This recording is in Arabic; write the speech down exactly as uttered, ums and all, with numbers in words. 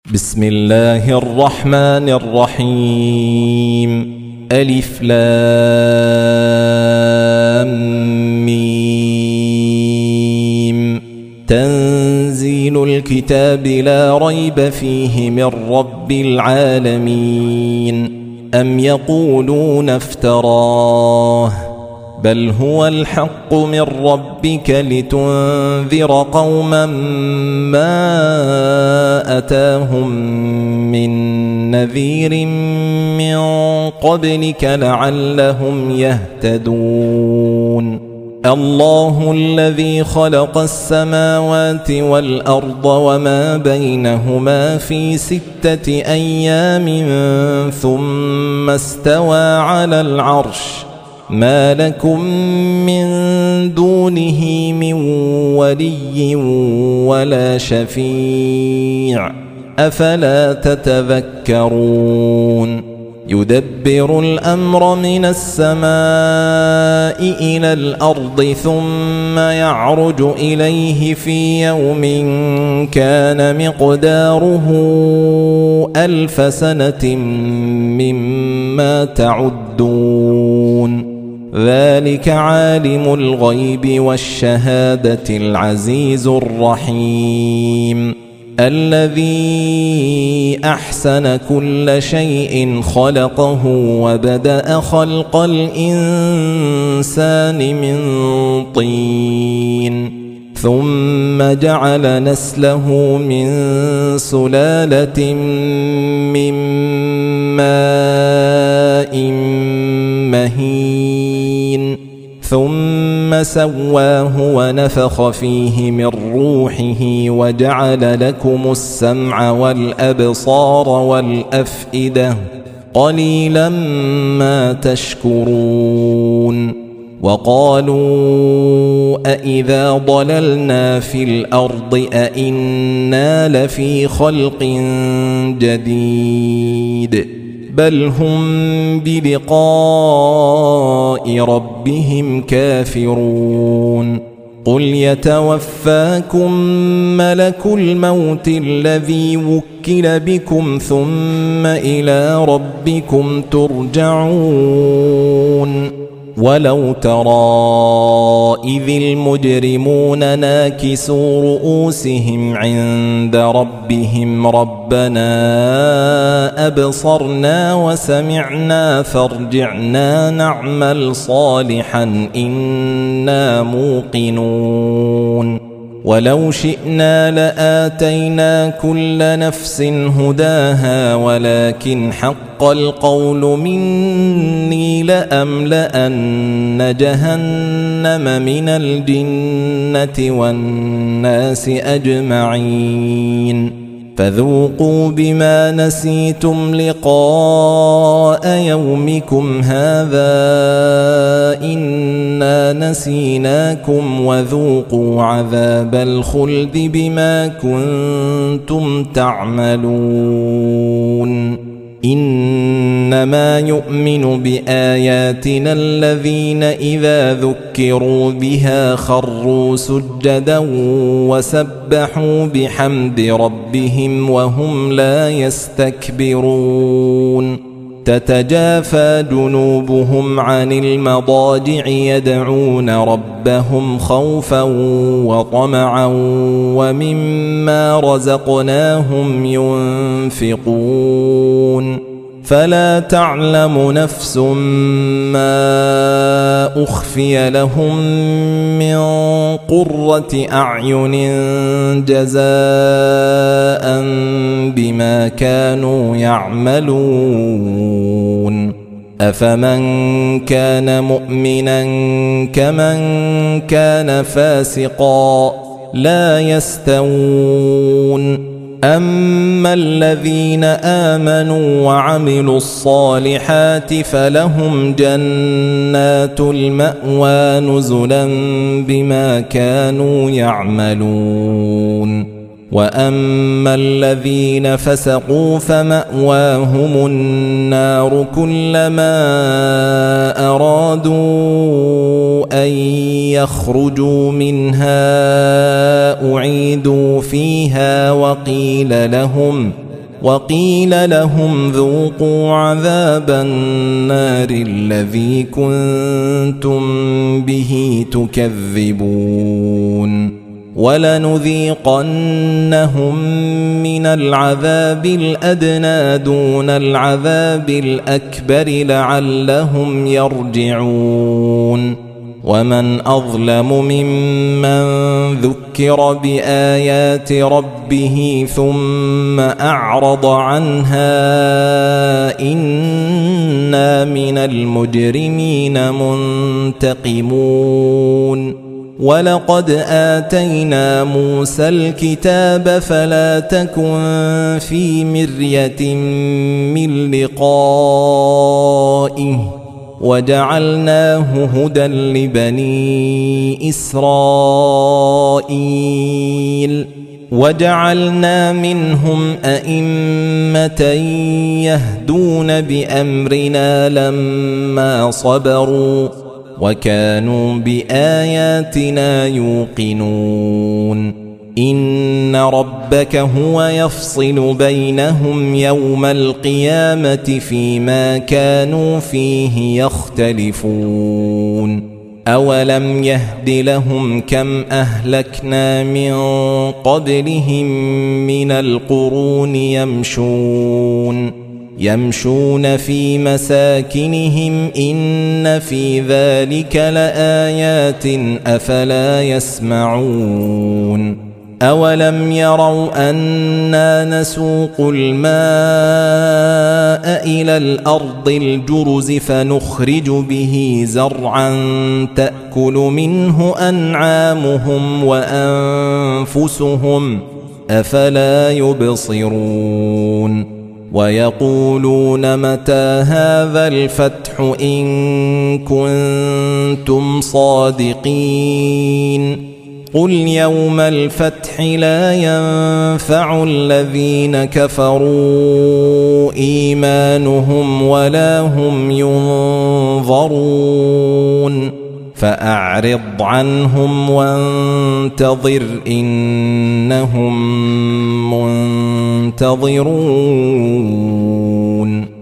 بسم الله الرحمن الرحيم. ألف لام ميم. تنزيل الكتاب لا ريب فيه من رب العالمين. أم يقولون افتراه بل هو الحق من ربك لتنذر قوما ما أتاهم من نذير من قبلك لعلهم يهتدون. الله الذي خلق السماوات والأرض وما بينهما في ستة أيام ثم استوى على العرش ما لكم من دونه من ولي ولا شفيع أفلا تتذكرون. يدبر الأمر من السماء إلى الأرض ثم يعرج إليه في يوم كان مقداره ألف سنة مما تعدون. ذلك عالم الغيب والشهادة العزيز الرحيم الذي أحسن كل شيء خلقه وبدأ خلق الإنسان من طين ثم جعل نسله من سلالة من ماء مهين ثم سواه ونفخ فيه من روحه وجعل لكم السمع والأبصار والأفئدة قليلا ما تشكرون. وقالوا أإذا ضللنا في الأرض أإنا لفي خلق جديد بل هم بلقاء ربهم كافرون. قل يتوفاكم ملك الموت الذي وكل بكم ثم إلى ربكم ترجعون. ولو ترى إذ المجرمون ناكسوا رؤوسهم عند ربهم ربنا أبصرنا وسمعنا فارجعنا نعمل صالحا إنا موقنون. ولو شئنا لآتينا كل نفس هداها ولكن حق القول مني لأملأن جهنم من الجنة والناس أجمعين. فذوقوا بما نسيتم لقاء يومكم هذا إنا نسيناكم وذوقوا عذاب الخلد بما كنتم تعملون. إنما يؤمن بآياتنا الذين إذا ذكروا بها خروا سجدا وسبحوا بحمد ربهم وهم لا يستكبرون. تتجافى جنوبهم عن المضاجع يدعون ربهم خوفا وطمعا ومما رزقناهم ينفقون. فلا تعلم نفس ما أخفي لهم من قرة أعين جزاء بما كانوا يعملون. أفمن كان مؤمنا كمن كان فاسقا لا يستوون. أما الذين آمنوا وعملوا الصالحات فلهم جنات المأوى نزلا بما كانوا يعملون. وأما الذين فسقوا فمأواهم النار كلما أرادوا أن يخرجوا منها أعيدوا فيها وقيل لهم وقيل لهم ذوقوا عذاب النار الذي كنتم به تكذبون ولنذيقنهم من العذاب الأدنى دون العذاب الأكبر لعلهم يرجعون ومن أظلم ممن ذكر بآيات ربه ثم أعرض عنها إنا من المجرمين منتقمون ولقد آتينا موسى الكتاب فلا تكن في مرية من لقائه وجعلناه هدى لبني إسرائيل وجعلنا منهم أئمة يهدون بأمرنا لما صبروا وكانوا بآياتنا يوقنون إن ربك هو يفصل بينهم يوم القيامة فيما كانوا فيه يختلفون أولم يهد لهم كم أهلكنا من قبلهم من القرون يمشون يمشون في مساكنهم إن في ذلك لآيات أفلا يسمعون أولم يروا أنا نسوق الماء إلى الأرض الجرز فنخرج به زرعا تأكل منه أنعامهم وأنفسهم أفلا يبصرون ويقولون متى هذا الفتح إن كنتم صادقين قل يوم الفتح لا ينفع الذين كفروا إيمانهم ولا هم ينظرون فأعرض عنهم وانتظر إنهم منتظرون